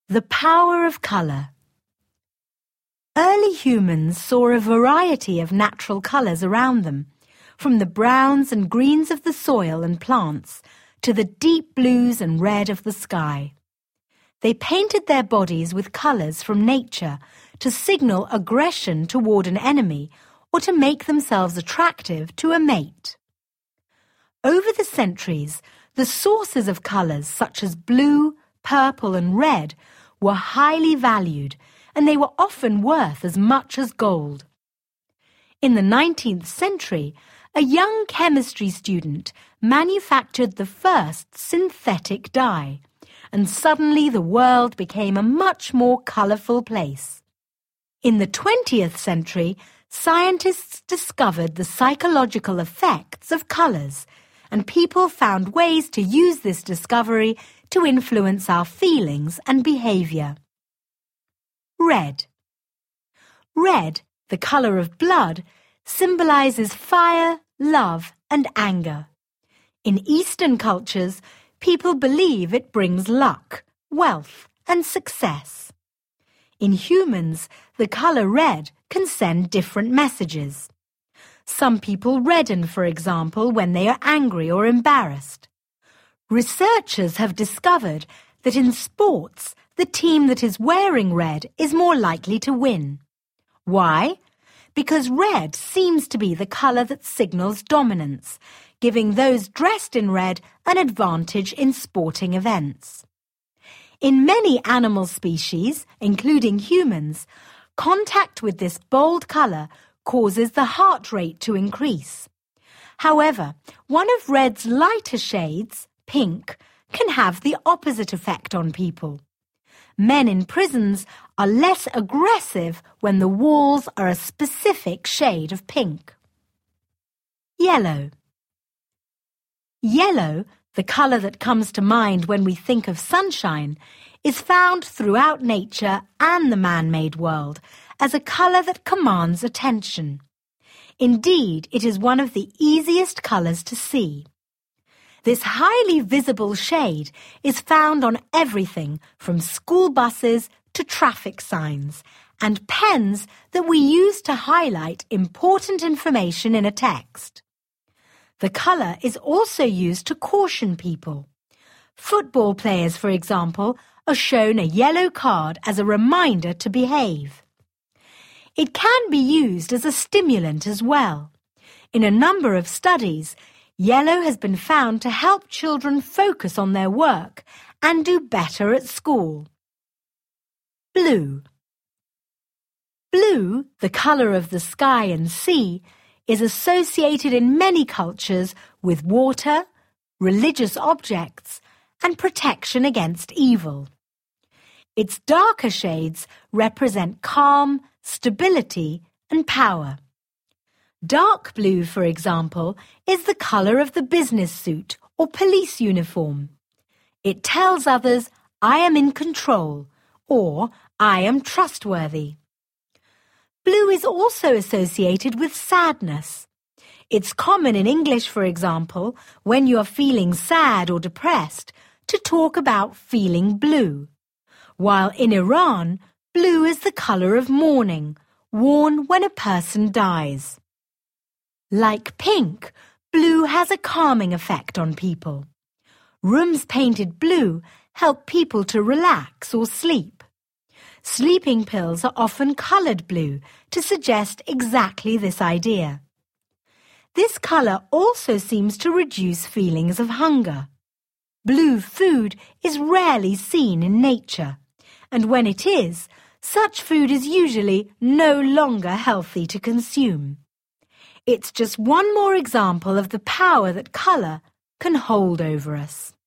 The power of colour. Early humans saw a variety of natural colours around them, from the browns and greens of the soil and plants to the deep blues and red of the sky. They painted their bodies with colours from nature to signal aggression toward an enemy or to make themselves attractive to a mate. Over the centuries, the sources of colours such as blue, purple and red were highly valued, and they were often worth as much as gold. In the 19th century, a young chemistry student manufactured the first synthetic dye, and suddenly the world became a much more colourful place. In the 20th century, scientists discovered the psychological effects of colours, and people found ways to use this discovery to influence our feelings and behaviour. Red. Red, the colour of blood, symbolises fire, love and anger. In Eastern cultures, people believe it brings luck, wealth and success. In humans, the colour red can send different messages. Some people redden, for example, when they are angry or embarrassed. Researchers have discovered that in sports, the team that is wearing red is more likely to win. Why? Because red seems to be the colour that signals dominance, giving those dressed in red an advantage in sporting events. In many animal species, including humans, contact with this bold colour causes the heart rate to increase. However, one of red's lighter shades, pink, can have the opposite effect on people. Men in prisons are less aggressive when the walls are a specific shade of pink. Yellow. Yellow, the colour that comes to mind when we think of sunshine, is found throughout nature and the man-made world as a colour that commands attention. Indeed, it is one of the easiest colours to see. This highly visible shade is found on everything from school buses to traffic signs and pens that we use to highlight important information in a text. The colour is also used to caution people. Football players, for example, are shown a yellow card as a reminder to behave. It can be used as a stimulant as well. In a number of studies, yellow has been found to help children focus on their work and do better at school. Blue. Blue, the colour of the sky and sea, is associated in many cultures with water, religious objects, and protection against evil. Its darker shades represent calm, stability, and power. Dark blue, for example, is the colour of the business suit or police uniform. It tells others, I am in control, or I am trustworthy. Blue is also associated with sadness. It's common in English, for example, when you are feeling sad or depressed, to talk about feeling blue, while in Iran, blue is the colour of mourning, worn when a person dies. Like pink, blue has a calming effect on people. Rooms painted blue help people to relax or sleep. Sleeping pills are often coloured blue to suggest exactly this idea. This colour also seems to reduce feelings of hunger. Blue food is rarely seen in nature, and when it is, such food is usually no longer healthy to consume. It's just one more example of the power that colour can hold over us.